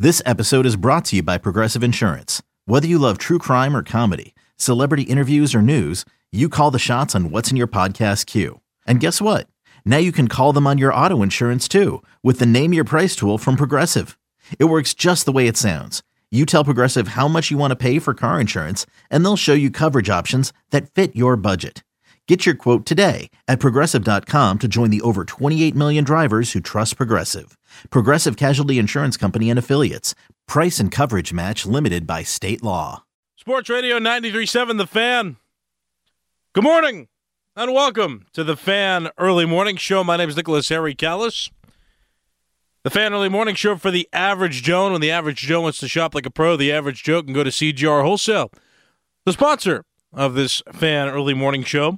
This episode is brought to you by Progressive Insurance. Whether you love true crime or comedy, celebrity interviews or news, you call the shots on what's in your podcast queue. And guess what? Now you can call them on your auto insurance too with the Name Your Price tool from Progressive. It works just the way it sounds. You tell Progressive how much you want to pay for car insurance, and they'll show you coverage options that fit your budget. Get your quote today at Progressive.com to join the over 28 million drivers who trust Progressive. Progressive Casualty Insurance Company and Affiliates. Price and coverage match limited by state law. Sports Radio 93.7 The Fan. Good morning and welcome to The Fan Early Morning Show. My name is Nicholas Harry Callis. The Fan Early Morning Show for the average Joe. When the average Joe wants to shop like a pro, the average Joe can go to CGR Wholesale, the sponsor of this Fan Early Morning Show.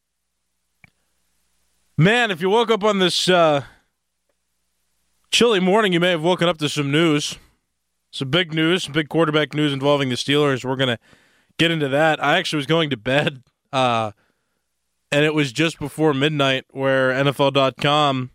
Man, if you woke up on this chilly morning, you may have woken up to some news. Some big news, some big quarterback news involving the Steelers. We're going to get into that. I actually was going to bed, and it was just before midnight where NFL.com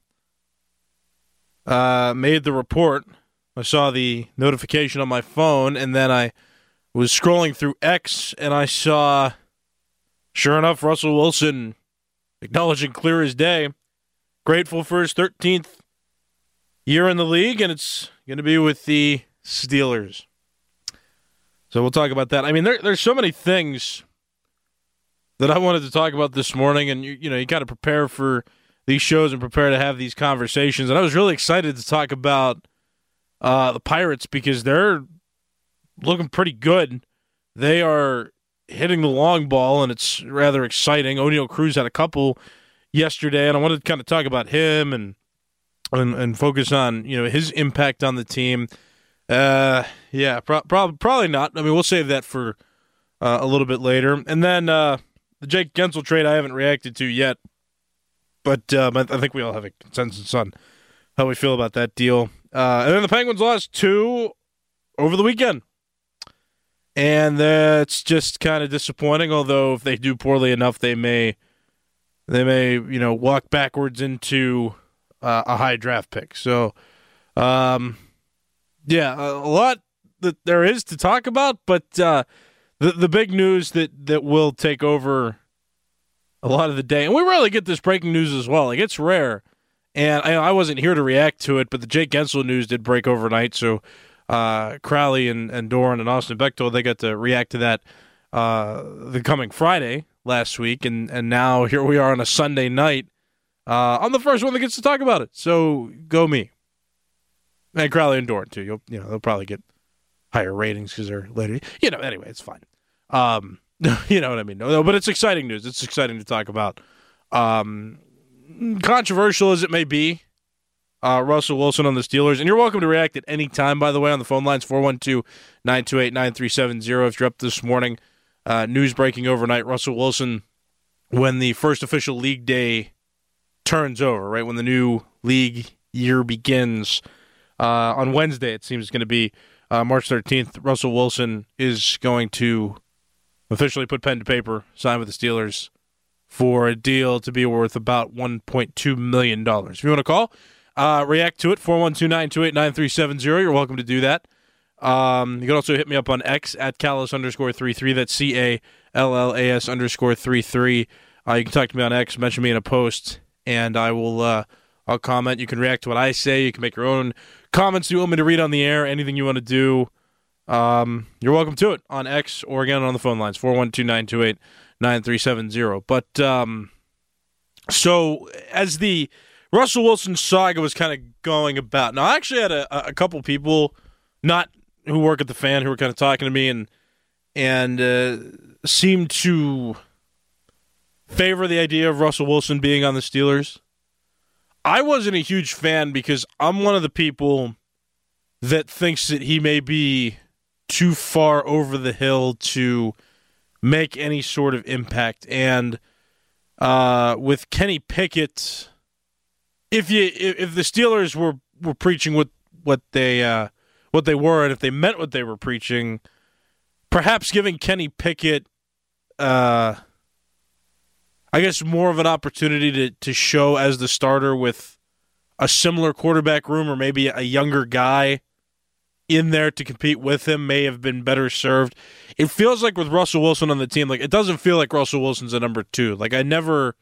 made the report. I saw the notification on my phone, and then I was scrolling through X, and I saw, sure enough, Russell Wilson acknowledging clear as day, grateful for his 13th year in the league, and it's going to be with the Steelers. So we'll talk about that. I mean, there's so many things that I wanted to talk about this morning, and you got to prepare for these shows and prepare to have these conversations. And I was really excited to talk about the Pirates because they're looking pretty good. They are hitting the long ball, and it's rather exciting. Oneil Cruz had a couple yesterday, and I wanted to kind of talk about him and focus on his impact on the team. Probably not. I mean, we'll save that for a little bit later. And then the Jake Gensel trade I haven't reacted to yet, but I think we all have a consensus on how we feel about that deal. And then the Penguins lost 2 over the weekend. And that's just kind of disappointing, although if they do poorly enough, they may walk backwards into a high draft pick. So, a lot that there is to talk about, but the big news that will take over a lot of the day, and we rarely get this breaking news as well. Like, it's rare, and I wasn't here to react to it, but the Jake Gensel news did break overnight, so Crowley and Doran and Austin Bechtold, they got to react to that the coming Friday last week, and now here we are on a Sunday night. I'm the first one that gets to talk about it, so go me. And Crowley and Doran too. They'll probably get higher ratings because they're later. Anyway, it's fine. You know what I mean? No, but it's exciting news. It's exciting to talk about. Controversial as it may be, Russell Wilson on the Steelers. And you're welcome to react at any time, by the way, on the phone lines, 412-928-9370. If you're up this morning, news breaking overnight, Russell Wilson, when the first official league day turns over, right, when the new league year begins, on Wednesday, it seems it's going to be March 13th, Russell Wilson is going to officially put pen to paper, sign with the Steelers for a deal to be worth about $1.2 million. If you want to call, react to it, 412-928-9370. You're welcome to do that. You can also hit me up on X at Callis_33. That's CALLAS_33. You can talk to me on X, mention me in a post, and I will I'll comment. You can react to what I say. You can make your own comments you want me to read on the air, anything you want to do. You're welcome to it on X or again on the phone lines, 412-928-9370. But so as the Russell Wilson saga was kind of going about, now I actually had a couple people not who work at the Fan who were kind of talking to me and seemed to favor the idea of Russell Wilson being on the Steelers. I wasn't a huge fan because I'm one of the people that thinks that he may be too far over the hill to make any sort of impact. And with Kenny Pickett, if the Steelers were preaching what they were, and if they meant what they were preaching, perhaps giving Kenny Pickett, I guess, more of an opportunity to show as the starter with a similar quarterback room, or maybe a younger guy in there to compete with him may have been better served. It feels like with Russell Wilson on the team, like it doesn't feel like Russell Wilson's a number 2. Like I never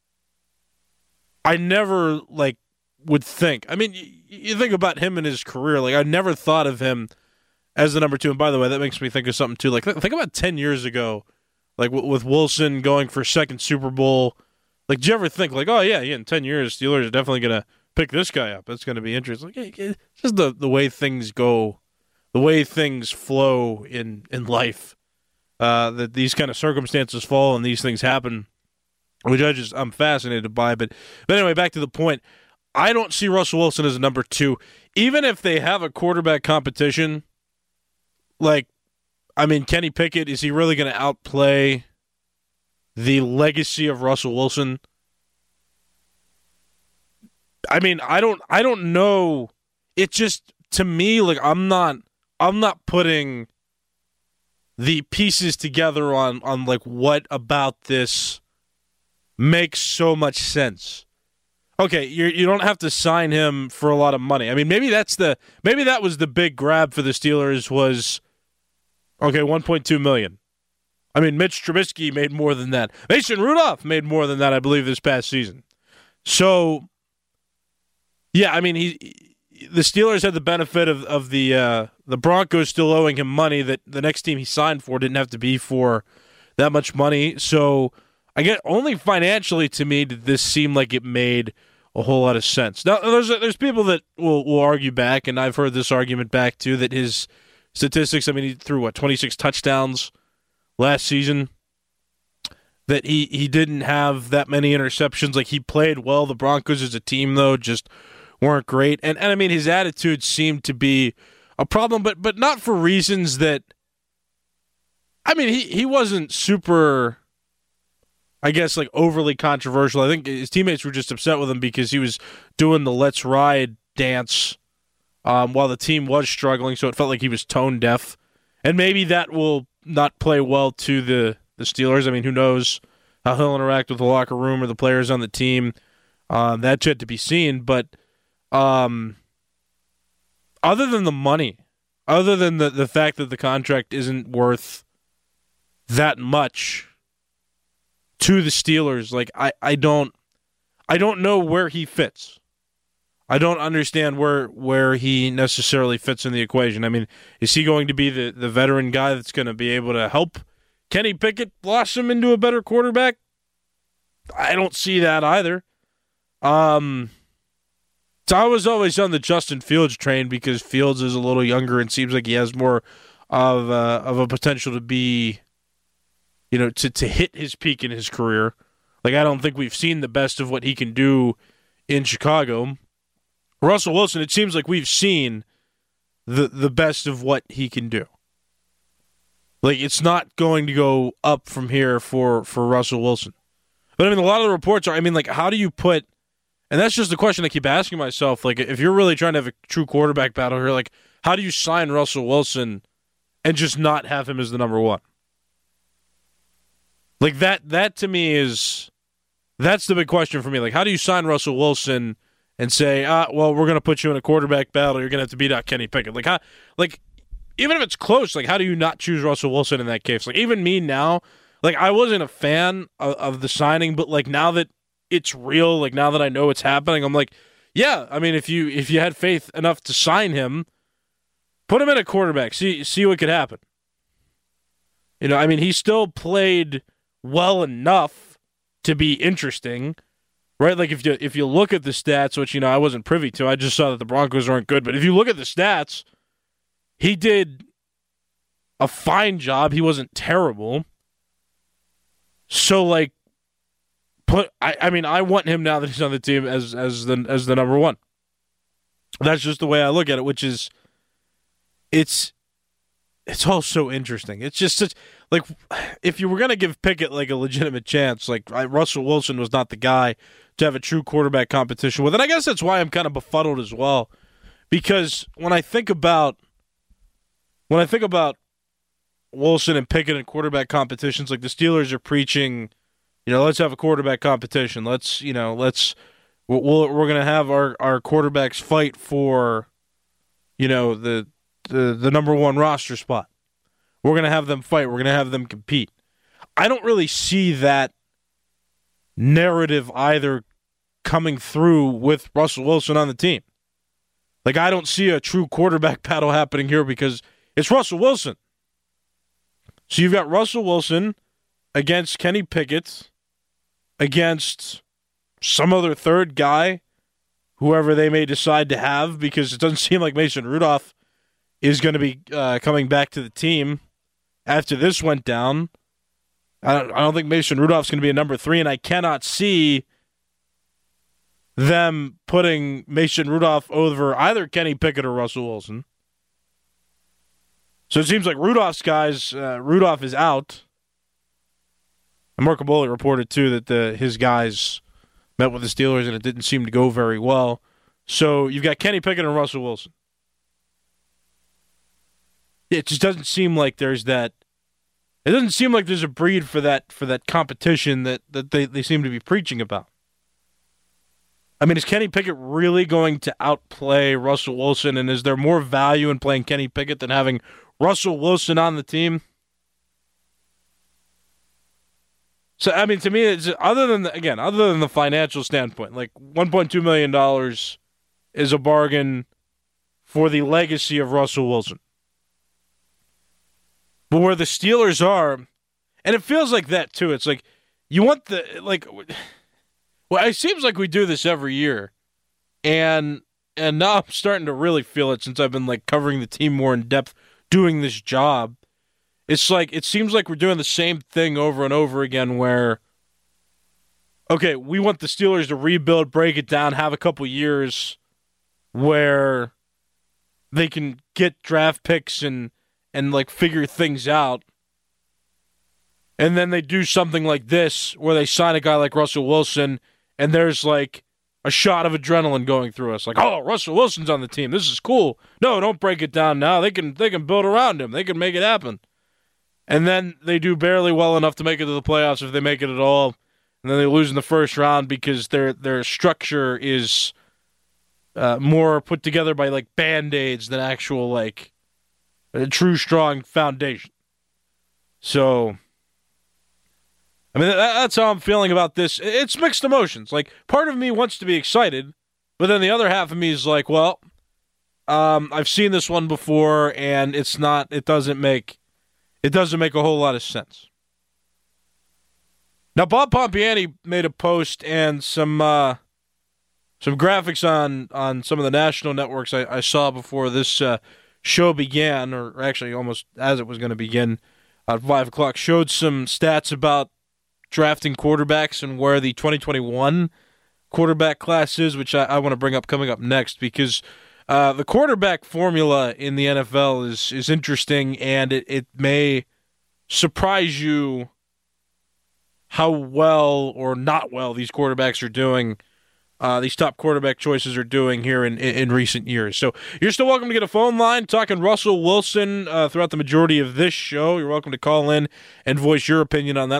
like would think. I mean, you think about him in his career. Like I never thought of him as the number 2. And by the way, that makes me think of something too. Like think about 10 years ago, like with Wilson going for second Super Bowl. Like, do you ever think like, oh yeah, in 10 years, Steelers are definitely gonna pick this guy up. That's gonna be interesting. Like, it's just the way things go. The way things flow in life, that these kind of circumstances fall and these things happen, which I'm fascinated by. But anyway, back to the point. I don't see Russell Wilson as a number 2. Even if they have a quarterback competition, like, I mean, Kenny Pickett, is he really going to outplay the legacy of Russell Wilson? I mean, I don't know. It just, to me, like, I'm not putting the pieces together on like what about this makes so much sense. Okay, you don't have to sign him for a lot of money. I mean, maybe that was the big grab for the Steelers was, okay, $1.2 million. I mean, Mitch Trubisky made more than that. Mason Rudolph made more than that, I believe, this past season. So, yeah, I mean, the Steelers had the benefit of the Broncos still owing him money that the next team he signed for didn't have to be for that much money. So I get only financially to me did this seem like it made a whole lot of sense. Now there's people that will argue back, and I've heard this argument back too, that his statistics, I mean, he threw 26 touchdowns last season, that he didn't have that many interceptions. Like, he played well. The Broncos as a team though just weren't great. And I mean, his attitude seemed to be a problem, but not for reasons that, I mean, he wasn't super, I guess, like overly controversial. I think his teammates were just upset with him because he was doing the "Let's Ride" dance while the team was struggling, so it felt like he was tone deaf. And maybe that will not play well to the Steelers. I mean, who knows how he'll interact with the locker room or the players on the team. That's yet to be seen. But other than the money, other than the fact that the contract isn't worth that much to the Steelers, like I don't know where he fits. I don't understand where he necessarily fits in the equation. I mean, is he going to be the veteran guy that's going to be able to help Kenny Pickett blossom into a better quarterback? I don't see that either. So I was always on the Justin Fields train because Fields is a little younger and seems like he has more of a potential to be, to hit his peak in his career. Like, I don't think we've seen the best of what he can do in Chicago. Russell Wilson, it seems like we've seen the best of what he can do. Like, it's not going to go up from here for Russell Wilson. But, I mean, a lot of the reports are, I mean, like, how do you put, and that's just the question I keep asking myself, like, if you're really trying to have a true quarterback battle here, like, how do you sign Russell Wilson and just not have him as the number 1? Like, that to me that's the big question for me. Like, how do you sign Russell Wilson and say, well, we're going to put you in a quarterback battle, you're going to have to beat out Kenny Pickett? Like, even if it's close, like, how do you not choose Russell Wilson in that case? Like, even me now, like, I wasn't a fan of the signing, but, like, now that it's real, like, now that I know it's happening, I'm like, yeah, I mean, if you had faith enough to sign him, put him in a quarterback, see what could happen. I mean, he still played well enough to be interesting, right? Like, if you look at the stats, which, I wasn't privy to, I just saw that the Broncos aren't good, but if you look at the stats, he did a fine job. He wasn't terrible. So, like, I mean, I want him now that he's on the team as the number 1. That's just the way I look at it, which is, it's all so interesting. It's just such, like, if you were going to give Pickett, like, a legitimate chance, like, Russell Wilson was not the guy to have a true quarterback competition with. And I guess that's why I'm kind of befuddled as well, because when I think about Wilson and Pickett in quarterback competitions, like, the Steelers are preaching, let's have a quarterback competition. We're going to have our quarterbacks fight for, the the number one roster spot. We're going to have them fight. We're going to have them compete. I don't really see that narrative either coming through with Russell Wilson on the team. Like, I don't see a true quarterback battle happening here because it's Russell Wilson. So you've got Russell Wilson against Kenny Pickett, against some other third guy, whoever they may decide to have, because it doesn't seem like Mason Rudolph is going to be coming back to the team after this went down. I don't think Mason Rudolph's going to be a number 3, and I cannot see them putting Mason Rudolph over either Kenny Pickett or Russell Wilson. So it seems like Rudolph is out. And Marco Bulli reported, too, that his guys met with the Steelers, and it didn't seem to go very well. So you've got Kenny Pickett and Russell Wilson. It just doesn't seem like there's that. It doesn't seem like there's a breed for that competition that they seem to be preaching about. I mean, is Kenny Pickett really going to outplay Russell Wilson, and is there more value in playing Kenny Pickett than having Russell Wilson on the team? So, I mean, to me, it's other than the financial standpoint, like $1.2 million is a bargain for the legacy of Russell Wilson. But where the Steelers are, and it feels like that too, it's like you want well, it seems like we do this every year. And now I'm starting to really feel it since I've been like covering the team more in depth, doing this job. It's like it seems like we're doing the same thing over and over again where, okay, we want the Steelers to rebuild, break it down, have a couple years where they can get draft picks and like figure things out. And then they do something like this where they sign a guy like Russell Wilson and there's like a shot of adrenaline going through us. Like, oh, Russell Wilson's on the team. This is cool. No, don't break it down now. They can build around him. They can make it happen. And then they do barely well enough to make it to the playoffs if they make it at all. And then they lose in the first round because their structure is more put together by like Band-Aids than actual like a true strong foundation. So, I mean, that's how I'm feeling about this. It's mixed emotions. Like, part of me wants to be excited, but then the other half of me is like, well, I've seen this one before, and it doesn't make a whole lot of sense. Now, Bob Pompiani made a post and some graphics on some of the national networks I saw before this show began, or actually almost as it was going to begin at 5 o'clock, showed some stats about drafting quarterbacks and where the 2021 quarterback class is, which I want to bring up coming up next, because the quarterback formula in the NFL is interesting, and it may surprise you how well or not well these quarterbacks are doing. These top quarterback choices are doing here in recent years. So you're still welcome to get a phone line talking Russell Wilson throughout the majority of this show. You're welcome to call in and voice your opinion on that.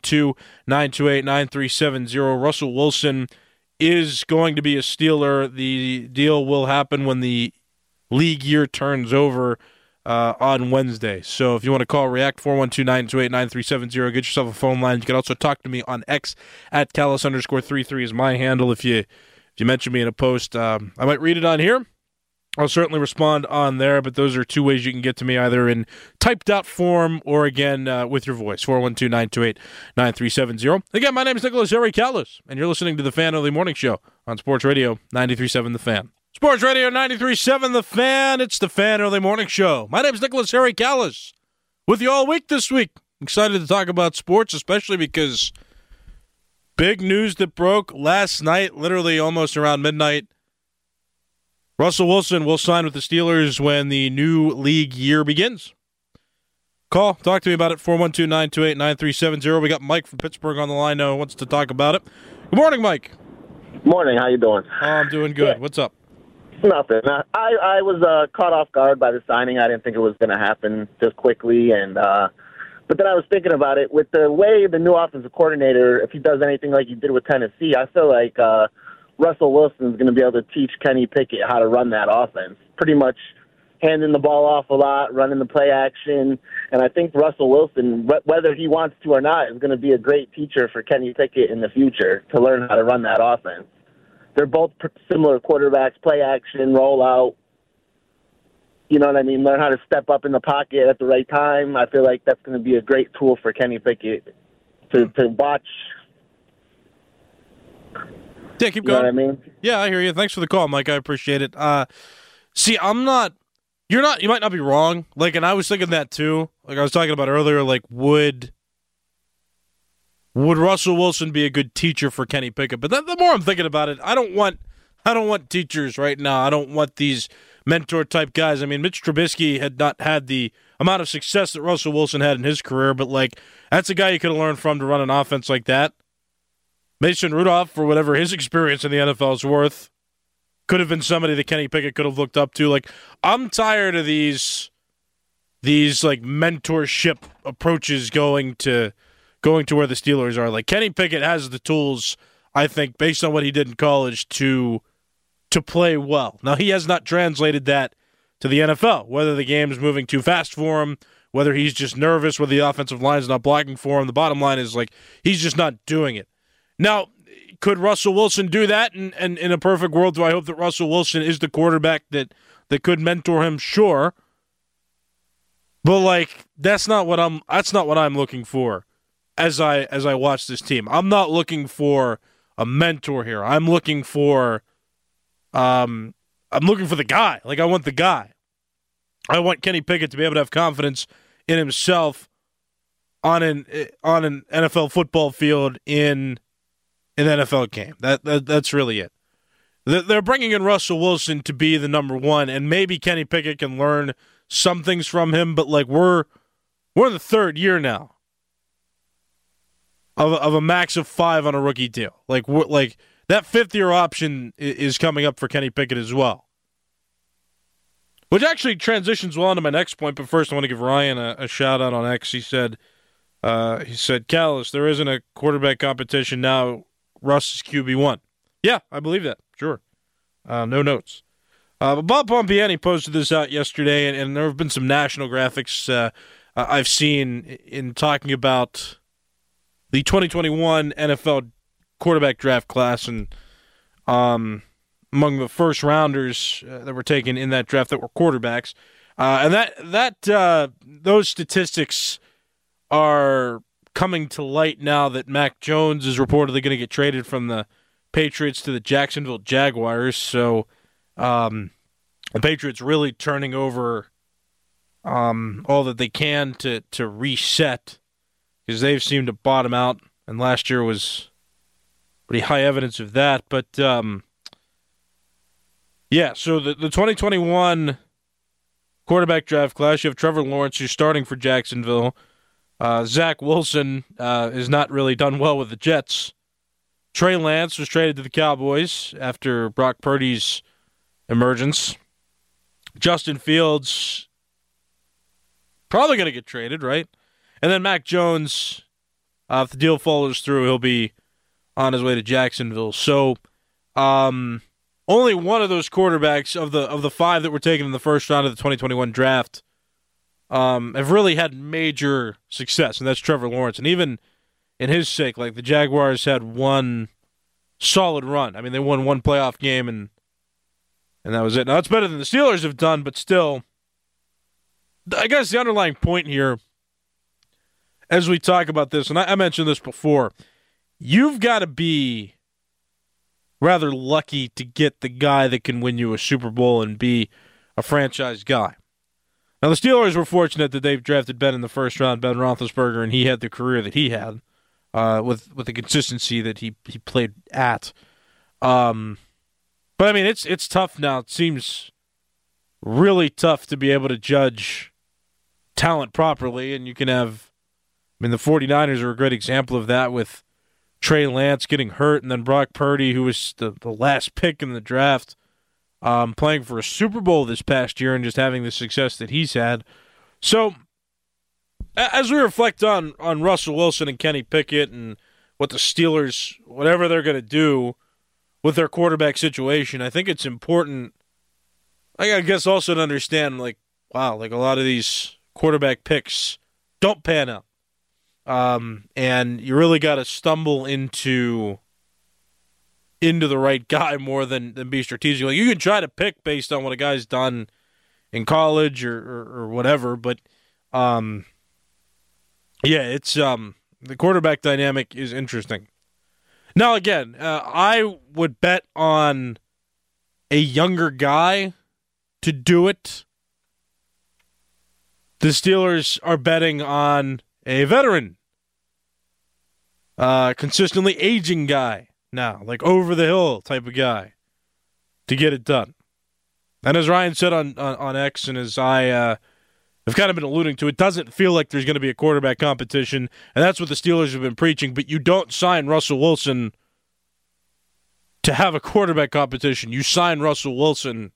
412-928-9370. Russell Wilson is going to be a Steeler. The deal will happen when the league year turns over on Wednesday. So if you want to call, react, 412-928-9370. Get yourself a phone line. You can also talk to me on X at Callis_33 is my handle. If you mention me in a post, I might read it on here. I'll certainly respond on there, but those are two ways you can get to me, either in typed out form or, again, with your voice, 412-928-9370. Again, my name is Nicholas Harry Callis, and you're listening to the Fan Early Morning Show on Sports Radio 93.7 The Fan. Sports Radio 93.7 The Fan. It's the Fan Early Morning Show. My name is Nicholas Harry Callis. With you all week this week. Excited to talk about sports, especially because big news that broke last night, literally almost around midnight. Russell Wilson will sign with the Steelers when the new league year begins. Call. Talk to me about it, 412-928-9370. We got Mike from Pittsburgh on the line now who wants to talk about it. Good morning, Mike. Morning. How you doing? Oh, I'm doing good. Yeah. What's up? Nothing. I was caught off guard by the signing. I didn't think it was going to happen just quickly, but then I was thinking about it. With the way the new offensive coordinator, if he does anything like he did with Tennessee, I feel like Russell Wilson is going to be able to teach Kenny Pickett how to run that offense. Pretty much handing the ball off a lot, running the play action. And I think Russell Wilson, whether he wants to or not, is going to be a great teacher for Kenny Pickett in the future to learn how to run that offense. They're both similar quarterbacks, play action, roll out. You know what I mean? Learn how to step up in the pocket at the right time. I feel like that's going to be a great tool for Kenny Pickett to watch. Yeah, keep going. You know what I mean? Yeah, I hear you. Thanks for the call, Mike. I appreciate it. See, I'm not. You might not be wrong. Like, and I was thinking that too. Like I was talking about earlier. Like, would Russell Wilson be a good teacher for Kenny Pickett? But the more I'm thinking about it, I don't want teachers right now. I don't want these mentor type guys. I mean, Mitch Trubisky had not had the amount of success that Russell Wilson had in his career, but like that's a guy you could have learned from to run an offense like that. Mason Rudolph, for whatever his experience in the NFL is worth, could have been somebody that Kenny Pickett could have looked up to. Like, I'm tired of these like mentorship approaches going to where the Steelers are. Like, Kenny Pickett has the tools, I think, based on what he did in college, to play well. Now, he has not translated that to the NFL, whether the game is moving too fast for him, whether he's just nervous, whether the offensive line is not blocking for him. The bottom line is, like, he's just not doing it. Now, could Russell Wilson do that? And in a perfect world, do I hope that Russell Wilson is the quarterback that could mentor him? Sure. But, like, that's not what I'm looking for as I watch this team. I'm not looking for a mentor here. I'm looking for the guy. Like, I want the guy. I want Kenny Pickett to be able to have confidence in himself on an NFL football field in an NFL game. That's really it. They're bringing in Russell Wilson to be the number one, and maybe Kenny Pickett can learn some things from him. But like we're in the third year now of a max of 5 on a rookie deal. Like that 5th-year option is coming up for Kenny Pickett as well. Which actually transitions well into my next point, but first I want to give Ryan a shout-out on X. He said, Callis, there isn't a quarterback competition now. Russ is QB1. Yeah, I believe that. Sure. No notes. But Bob Pompiani posted this out yesterday, and there have been some national graphics I've seen in talking about the 2021 NFL quarterback draft class, and among the first rounders that were taken in that draft that were quarterbacks, and those statistics are coming to light now that Mac Jones is reportedly going to get traded from the Patriots to the Jacksonville Jaguars. So the Patriots really turning over all that they can to reset, because they've seemed to bottom out, and last year was pretty high evidence of that. But yeah, so the 2021 quarterback draft class, you have Trevor Lawrence, who's starting for Jacksonville. Zach Wilson has not really done well with the Jets. Trey Lance was traded to the Cowboys after Brock Purdy's emergence. Justin Fields probably going to get traded, right? And then Mac Jones, if the deal follows through, he'll be on his way to Jacksonville. So only one of those quarterbacks of the 5 that were taken in the first round of the 2021 draft have really had major success, and that's Trevor Lawrence. And even in his sake, like, the Jaguars had one solid run. I mean, they won one playoff game, and that was it. Now, it's better than the Steelers have done, but still, I guess the underlying point here, as we talk about this, and I mentioned this before, you've got to be rather lucky to get the guy that can win you a Super Bowl and be a franchise guy. Now, the Steelers were fortunate that they've drafted Ben in the first round, Ben Roethlisberger, and he had the career that he had with the consistency that he played at. But, I mean, it's tough now. It seems really tough to be able to judge talent properly, and you can have, I mean, the 49ers are a great example of that with Trey Lance getting hurt, and then Brock Purdy, who was the last pick in the draft, playing for a Super Bowl this past year and just having the success that he's had. So, as we reflect on Russell Wilson and Kenny Pickett and what the Steelers, whatever they're going to do with their quarterback situation, I think it's important I guess also to understand, like, wow, like a lot of these quarterback picks don't pan out. And you really got to stumble into the right guy more than be strategic. Like, you can try to pick based on what a guy's done in college or whatever, but it's the quarterback dynamic is interesting. Now, again, I would bet on a younger guy to do it. The Steelers are betting on a veteran, consistently aging guy now, like over the hill type of guy to get it done. And as Ryan said on X, and as I have kind of been alluding to, it doesn't feel like there's going to be a quarterback competition, and that's what the Steelers have been preaching, but you don't sign Russell Wilson to have a quarterback competition. You sign Russell Wilson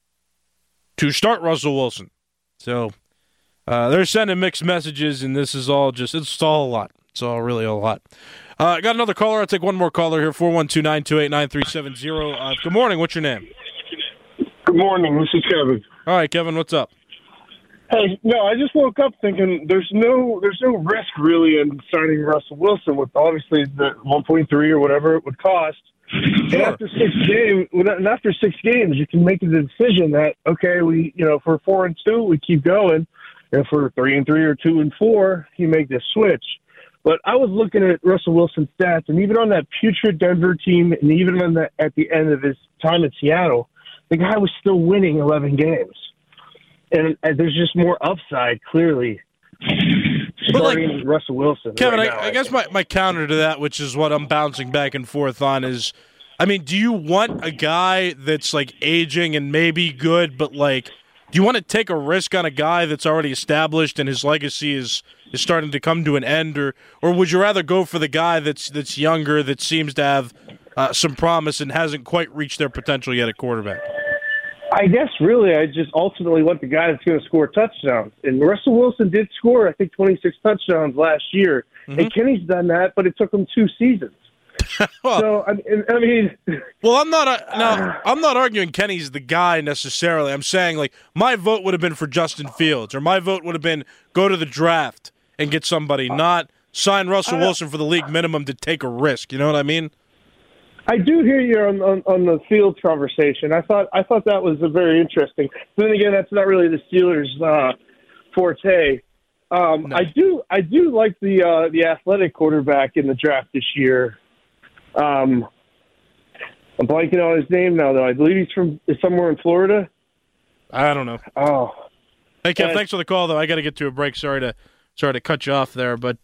to start Russell Wilson. So they're sending mixed messages, and this is all it's all a lot. It's all really a lot. Got another caller. I'll take one more caller here, 412-928-9370. Good morning. What's your name? Good morning. This is Kevin. All right, Kevin, what's up? Hey, no, I just woke up thinking there's no risk really in signing Russell Wilson with obviously the 1.3 or whatever it would cost. Sure. And after 6 games, you can make the decision that okay, we if we're 4-2, we keep going. If we're 3-3 or 2-4, you make this switch. But I was looking at Russell Wilson's stats, and even on that putrid Denver team, and even at the end of his time in Seattle, the guy was still winning 11 games. And there's just more upside, clearly, starting Russell Wilson. Kevin, right now, I guess my counter to that, which is what I'm bouncing back and forth on, is, I mean, do you want a guy that's, like, aging and maybe good, but, like, do you want to take a risk on a guy that's already established and his legacy is starting to come to an end, or would you rather go for the guy that's younger, that seems to have some promise and hasn't quite reached their potential yet at quarterback? I guess really I just ultimately want the guy that's going to score touchdowns. And Russell Wilson did score, I think, 26 touchdowns last year. Mm-hmm. And Kenny's done that, but it took him 2 seasons. Well, so, I mean... Well, I'm not arguing Kenny's the guy necessarily. I'm saying, like, my vote would have been for Justin Fields, or my vote would have been go to the draft and get somebody, not sign Russell Wilson for the league minimum to take a risk. You know what I mean? I do hear you on the Fields conversation. I thought that was a very interesting. But then again, that's not really the Steelers' forte. No. I do like the athletic quarterback in the draft this year. I'm blanking on his name now, though. I believe he's somewhere in Florida. I don't know. Oh, hey, Kev, thanks for the call, though. I got to get to a break. Sorry to cut you off there, but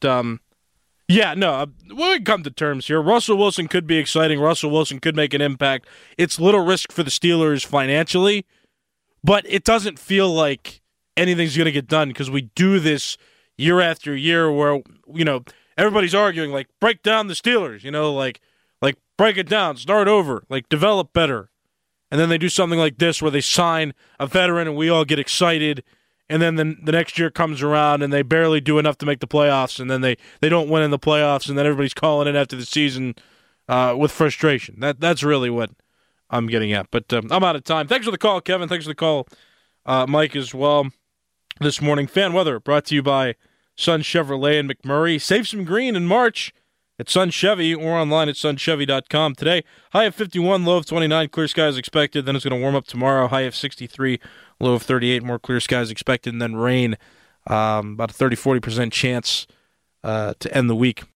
yeah, no, we can come to terms here. Russell Wilson could be exciting. Russell Wilson could make an impact. It's little risk for the Steelers financially, but it doesn't feel like anything's going to get done because we do this year after year where, everybody's arguing, like, break down the Steelers, like break it down, start over, like, develop better. And then they do something like this where they sign a veteran and we all get excited. And then the next year comes around and they barely do enough to make the playoffs, and then they don't win in the playoffs, and then everybody's calling in after the season with frustration. That's really what I'm getting at. But I'm out of time. Thanks for the call, Kevin. Thanks for the call, Mike, as well, this morning. Fan weather brought to you by Sun Chevrolet in McMurray. Save some green in March at Sun Chevy or online at sunchevy.com. Today, high of 51, low of 29, clear skies expected. Then it's going to warm up tomorrow, high of 63, low of 38, more clear skies expected, and then rain, about a 30-40% chance to end the week